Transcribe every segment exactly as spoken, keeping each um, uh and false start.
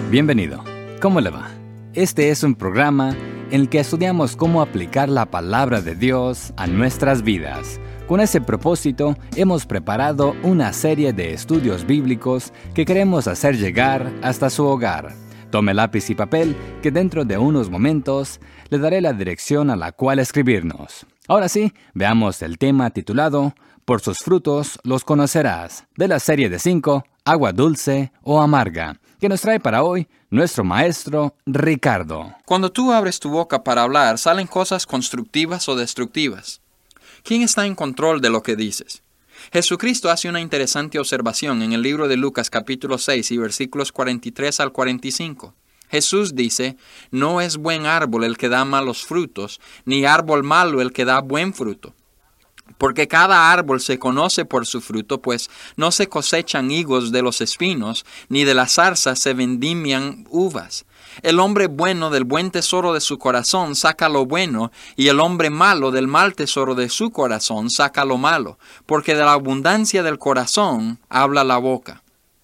Bienvenido. ¿Cómo le va? Este es un programa en el que estudiamos cómo aplicar la palabra de Dios a nuestras vidas. Con ese propósito, hemos preparado una serie de estudios bíblicos que queremos hacer llegar hasta su hogar. Tome lápiz y papel, que dentro de unos momentos le daré la dirección a la cual escribirnos. Ahora sí, veamos el tema titulado Por sus frutos los conocerás, de la serie de cinco, Agua dulce o amarga, que nos trae para hoy nuestro maestro Ricardo. Cuando tú abres tu boca para hablar, salen cosas constructivas o destructivas. ¿Quién está en control de lo que dices? Jesucristo hace una interesante observación en el libro de Lucas capítulo seis y versículos cuarenta y tres al cuarenta y cinco. Jesús dice, no es buen árbol el que da malos frutos, ni árbol malo el que da buen fruto. Porque cada árbol se conoce por su fruto, pues no se cosechan higos de los espinos, ni de las zarzas se vendimian uvas. El hombre bueno del buen tesoro de su corazón saca lo bueno, y el hombre malo del mal tesoro de su corazón saca lo malo, porque de la abundancia del corazón habla la boca.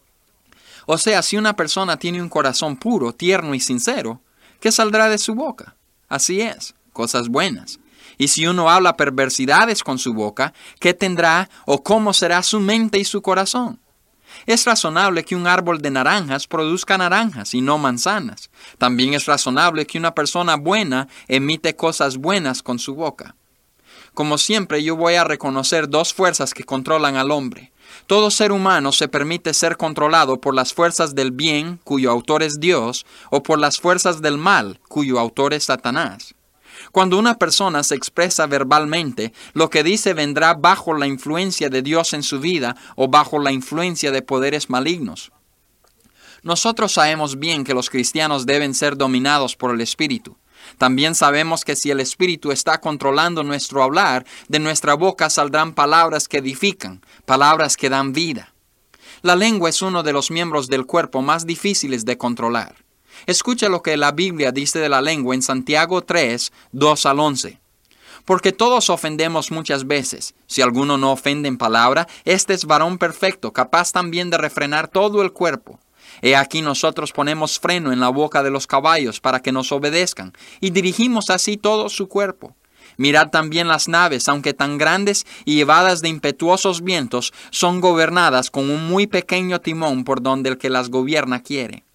O sea, si una persona tiene un corazón puro, tierno y sincero, ¿qué saldrá de su boca? Así es, cosas buenas. Y si uno habla perversidades con su boca, ¿qué tendrá o cómo será su mente y su corazón? Es razonable que un árbol de naranjas produzca naranjas y no manzanas. También es razonable que una persona buena emite cosas buenas con su boca. Como siempre, yo voy a reconocer dos fuerzas que controlan al hombre. Todo ser humano se permite ser controlado por las fuerzas del bien, cuyo autor es Dios, o por las fuerzas del mal, cuyo autor es Satanás. Cuando una persona se expresa verbalmente, lo que dice vendrá bajo la influencia de Dios en su vida o bajo la influencia de poderes malignos. Nosotros sabemos bien que los cristianos deben ser dominados por el Espíritu. También sabemos que si el Espíritu está controlando nuestro hablar, de nuestra boca saldrán palabras que edifican, palabras que dan vida. La lengua es uno de los miembros del cuerpo más difíciles de controlar. Escucha lo que la Biblia dice de la lengua en Santiago tres, dos al once. Porque todos ofendemos muchas veces. Si alguno no ofende en palabra, este es varón perfecto, capaz también de refrenar todo el cuerpo. He aquí nosotros ponemos freno en la boca de los caballos para que nos obedezcan, y dirigimos así todo su cuerpo. Mirad también las naves, aunque tan grandes y llevadas de impetuosos vientos, son gobernadas con un muy pequeño timón por donde el que las gobierna quiere.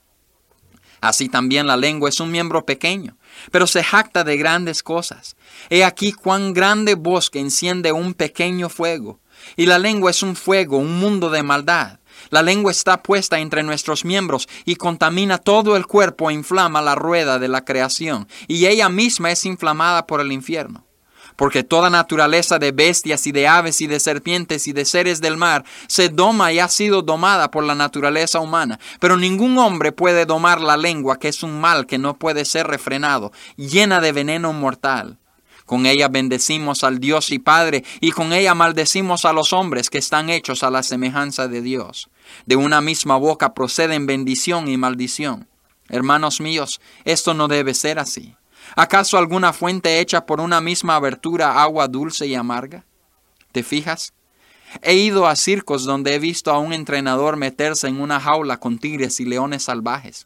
Así también la lengua es un miembro pequeño, pero se jacta de grandes cosas. He aquí cuán grande bosque enciende un pequeño fuego. Y la lengua es un fuego, un mundo de maldad. La lengua está puesta entre nuestros miembros y contamina todo el cuerpo e inflama la rueda de la creación. Y ella misma es inflamada por el infierno. Porque toda naturaleza de bestias y de aves y de serpientes y de seres del mar se doma y ha sido domada por la naturaleza humana. Pero ningún hombre puede domar la lengua, que es un mal que no puede ser refrenado, llena de veneno mortal. Con ella bendecimos al Dios y Padre, y con ella maldecimos a los hombres que están hechos a la semejanza de Dios. De una misma boca proceden bendición y maldición. Hermanos míos, esto no debe ser así. ¿Acaso alguna fuente hecha por una misma abertura agua dulce y amarga? ¿Te fijas? He ido a circos donde he visto a un entrenador meterse en una jaula con tigres y leones salvajes.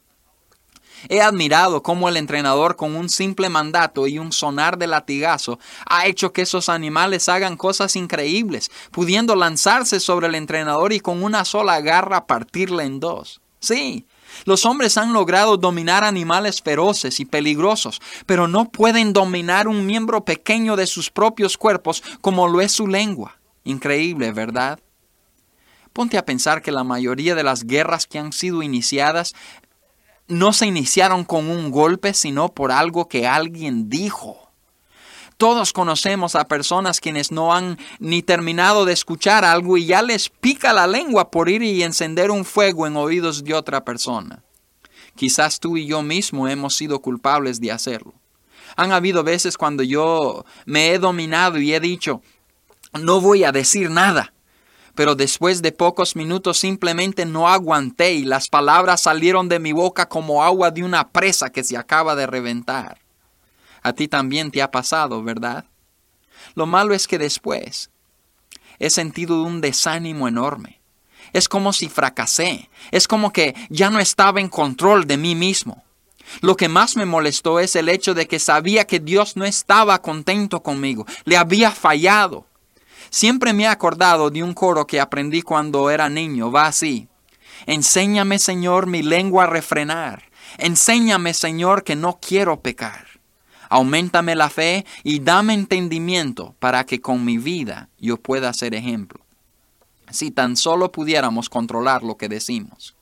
He admirado cómo el entrenador con un simple mandato y un sonar de latigazo ha hecho que esos animales hagan cosas increíbles, pudiendo lanzarse sobre el entrenador y con una sola garra partirle en dos. Sí. Los hombres han logrado dominar animales feroces y peligrosos, pero no pueden dominar un miembro pequeño de sus propios cuerpos como lo es su lengua. Increíble, ¿verdad? Ponte a pensar que la mayoría de las guerras que han sido iniciadas no se iniciaron con un golpe, sino por algo que alguien dijo. Todos conocemos a personas quienes no han ni terminado de escuchar algo y ya les pica la lengua por ir y encender un fuego en oídos de otra persona. Quizás tú y yo mismo hemos sido culpables de hacerlo. Han habido veces cuando yo me he dominado y he dicho, no voy a decir nada. Pero después de pocos minutos simplemente no aguanté y las palabras salieron de mi boca como agua de una presa que se acaba de reventar. A ti también te ha pasado, ¿verdad? Lo malo es que después he sentido un desánimo enorme. Es como si fracasé. Es como que ya no estaba en control de mí mismo. Lo que más me molestó es el hecho de que sabía que Dios no estaba contento conmigo. Le había fallado. Siempre me he acordado de un coro que aprendí cuando era niño. Va así. Enséñame, Señor, mi lengua a refrenar. Enséñame, Señor, que no quiero pecar. Auméntame la fe y dame entendimiento para que con mi vida yo pueda ser ejemplo. Si tan solo pudiéramos controlar lo que decimos.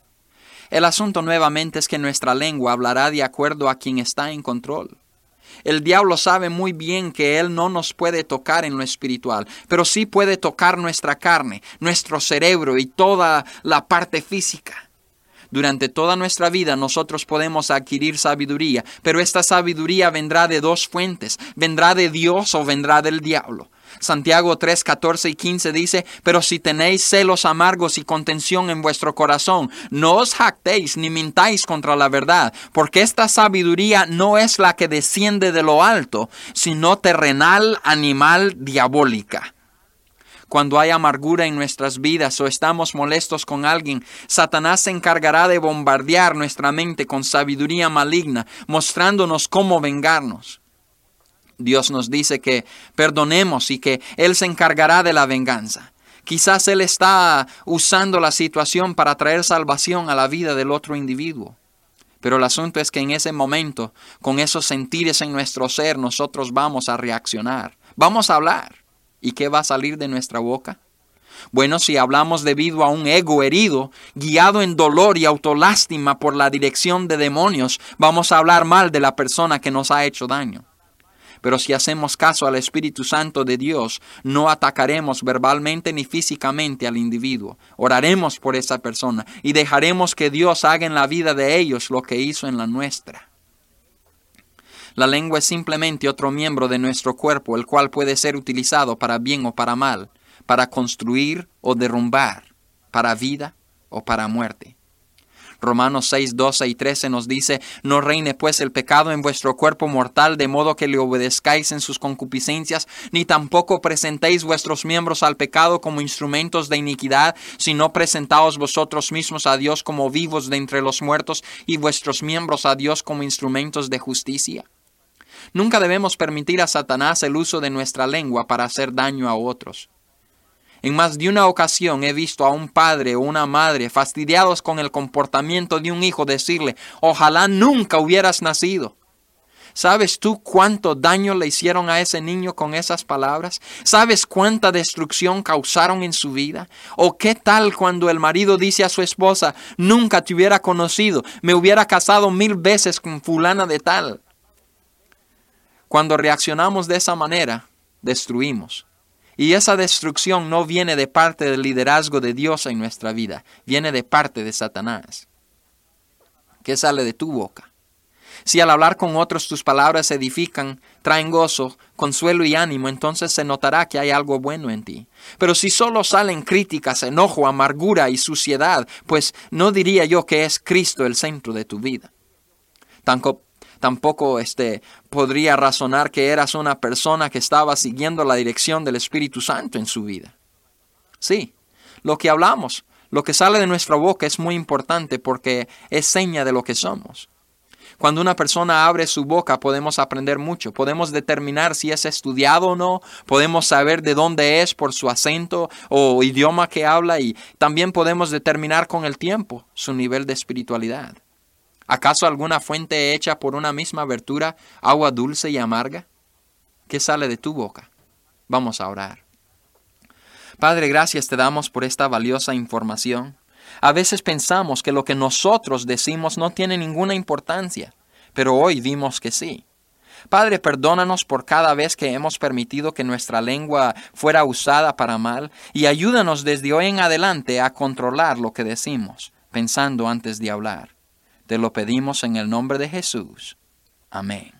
El asunto nuevamente es que nuestra lengua hablará de acuerdo a quien está en control. El diablo sabe muy bien que él no nos puede tocar en lo espiritual, pero sí puede tocar nuestra carne, nuestro cerebro y toda la parte física. Durante toda nuestra vida nosotros podemos adquirir sabiduría, pero esta sabiduría vendrá de dos fuentes, vendrá de Dios o vendrá del diablo. Santiago tres, catorce y quince dice, pero si tenéis celos amargos y contención en vuestro corazón, no os jactéis ni mintáis contra la verdad, porque esta sabiduría no es la que desciende de lo alto, sino terrenal, animal, diabólica. Cuando hay amargura en nuestras vidas o estamos molestos con alguien, Satanás se encargará de bombardear nuestra mente con sabiduría maligna, mostrándonos cómo vengarnos. Dios nos dice que perdonemos y que Él se encargará de la venganza. Quizás Él está usando la situación para traer salvación a la vida del otro individuo. Pero el asunto es que en ese momento, con esos sentires en nuestro ser, nosotros vamos a reaccionar. Vamos a hablar. ¿Y qué va a salir de nuestra boca? Bueno, si hablamos debido a un ego herido, guiado en dolor y autolástima por la dirección de demonios, vamos a hablar mal de la persona que nos ha hecho daño. Pero si hacemos caso al Espíritu Santo de Dios, no atacaremos verbalmente ni físicamente al individuo. Oraremos por esa persona y dejaremos que Dios haga en la vida de ellos lo que hizo en la nuestra. La lengua es simplemente otro miembro de nuestro cuerpo, el cual puede ser utilizado para bien o para mal, para construir o derrumbar, para vida o para muerte. Romanos seis, doce y trece nos dice, no reine pues el pecado en vuestro cuerpo mortal, de modo que le obedezcáis en sus concupiscencias, ni tampoco presentéis vuestros miembros al pecado como instrumentos de iniquidad, sino presentaos vosotros mismos a Dios como vivos de entre los muertos, y vuestros miembros a Dios como instrumentos de justicia. Nunca debemos permitir a Satanás el uso de nuestra lengua para hacer daño a otros. En más de una ocasión he visto a un padre o una madre fastidiados con el comportamiento de un hijo decirle, ojalá nunca hubieras nacido. ¿Sabes tú cuánto daño le hicieron a ese niño con esas palabras? ¿Sabes cuánta destrucción causaron en su vida? ¿O qué tal cuando el marido dice a su esposa, nunca te hubiera conocido, me hubiera casado mil veces con fulana de tal? Cuando reaccionamos de esa manera, destruimos. Y esa destrucción no viene de parte del liderazgo de Dios en nuestra vida, viene de parte de Satanás. ¿Qué sale de tu boca? Si al hablar con otros tus palabras edifican, traen gozo, consuelo y ánimo, entonces se notará que hay algo bueno en ti. Pero si solo salen críticas, enojo, amargura y suciedad, pues no diría yo que es Cristo el centro de tu vida. Tampoco Tampoco este, podría razonar que eras una persona que estaba siguiendo la dirección del Espíritu Santo en su vida. Sí, lo que hablamos, lo que sale de nuestra boca es muy importante porque es seña de lo que somos. Cuando una persona abre su boca podemos aprender mucho, podemos determinar si es estudiado o no, podemos saber de dónde es por su acento o idioma que habla y también podemos determinar con el tiempo su nivel de espiritualidad. ¿Acaso alguna fuente hecha por una misma abertura, agua dulce y amarga? ¿Qué sale de tu boca? Vamos a orar. Padre, gracias te damos por esta valiosa información. A veces pensamos que lo que nosotros decimos no tiene ninguna importancia, pero hoy vimos que sí. Padre, perdónanos por cada vez que hemos permitido que nuestra lengua fuera usada para mal y ayúdanos desde hoy en adelante a controlar lo que decimos, pensando antes de hablar. Te lo pedimos en el nombre de Jesús. Amén.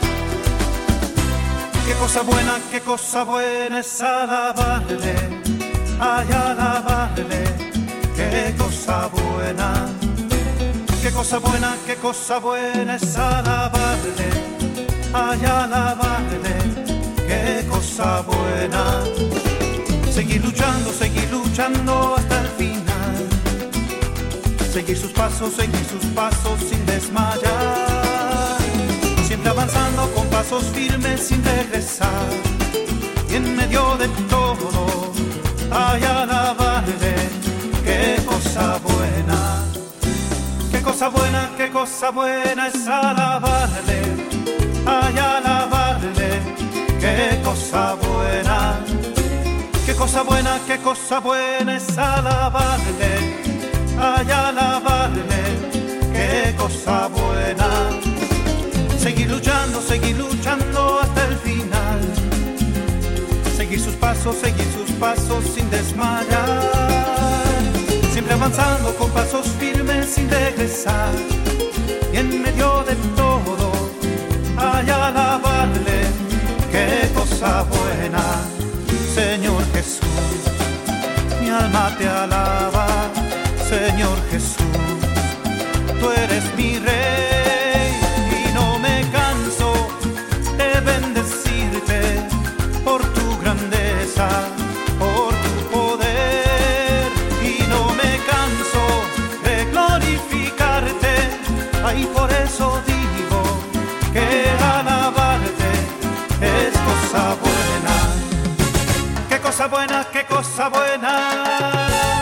Qué cosa buena, qué cosa buena es alabarle. ay, alabarle, qué cosa buena, qué cosa buena, qué cosa buena es alabarle, ay, alabarle, qué cosa buena. Seguir luchando, seguir luchando hasta el final, seguir sus pasos, seguir sus pasos sin desmayar, siempre avanzando con pasos firmes sin regresar, y en medio de todo, ay, alabarle, qué cosa buena, qué cosa buena, qué cosa buena es alabarle, ay, alabarle, qué cosa buena, qué cosa buena, qué cosa buena es alabarle, ay, alabarle, qué cosa buena. Seguir luchando, seguir luchando hasta el final, seguir sus pasos, seguir sus pasos sin desmayar, siempre avanzando con pasos firmes sin regresar, y en medio de todo, ay, alabarle, qué cosa buena. Señor Jesús, mi alma te alaba, Señor Jesús, tú eres mi Rey, y no me canso de bendecirte por tu grandeza, por tu poder, y no me canso de glorificarte, ay, por eso digo que alabarte es cosa buena. Qué cosa buena, qué cosa buena.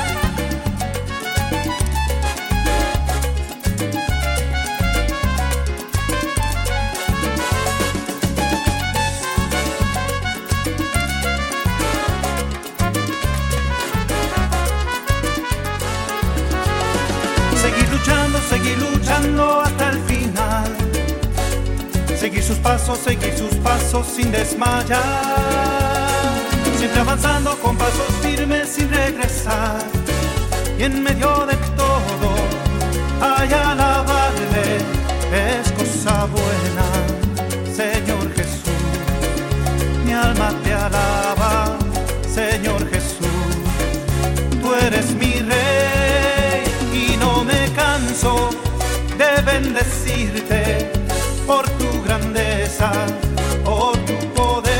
Seguir luchando, seguir luchando hasta el final, seguir sus pasos, seguir sus pasos sin desmayar, siempre avanzando con pasos firmes sin regresar, y en medio de todo, ay, alabarle, es cosa buena. Señor Jesús, mi alma te alaba, Señor Jesús, tú eres mi Rey, y no me canso de bendecirte por tu grandeza, por tu poder,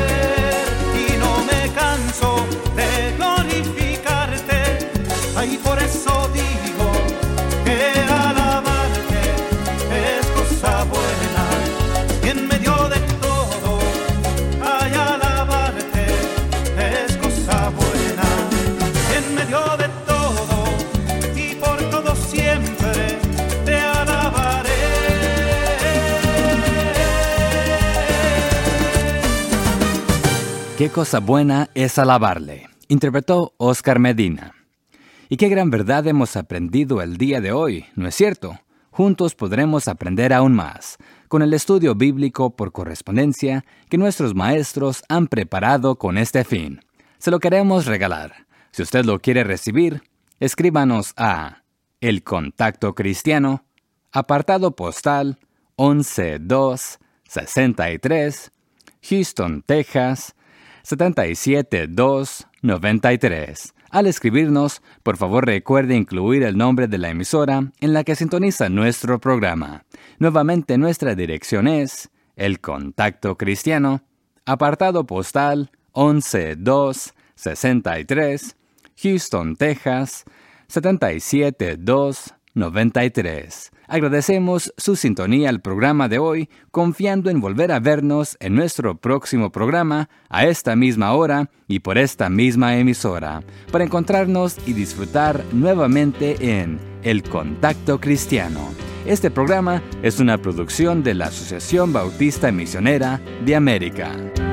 de glorificarte, ay, por eso digo que alabarte es cosa buena, y en medio de todo, ay, alabarte es cosa buena, y en medio de todo, y por todo siempre te alabaré. Qué cosa buena es alabarle, interpretó Oscar Medina. Y qué gran verdad hemos aprendido el día de hoy, ¿no es cierto? Juntos podremos aprender aún más, con el estudio bíblico por correspondencia que nuestros maestros han preparado con este fin. Se lo queremos regalar. Si usted lo quiere recibir, escríbanos a El Contacto Cristiano, apartado postal once dos sesenta y tres, Houston, Texas, setenta y siete dos noventa y tres. Al escribirnos, por favor recuerde incluir el nombre de la emisora en la que sintoniza nuestro programa. Nuevamente nuestra dirección es El Contacto Cristiano, apartado postal once dos sesenta y tres, Houston, Texas, setenta y siete dos noventa y tres. Agradecemos su sintonía al programa de hoy, confiando en volver a vernos en nuestro próximo programa a esta misma hora y por esta misma emisora, para encontrarnos y disfrutar nuevamente en El Contacto Cristiano. Este programa es una producción de la Asociación Bautista Misionera de América.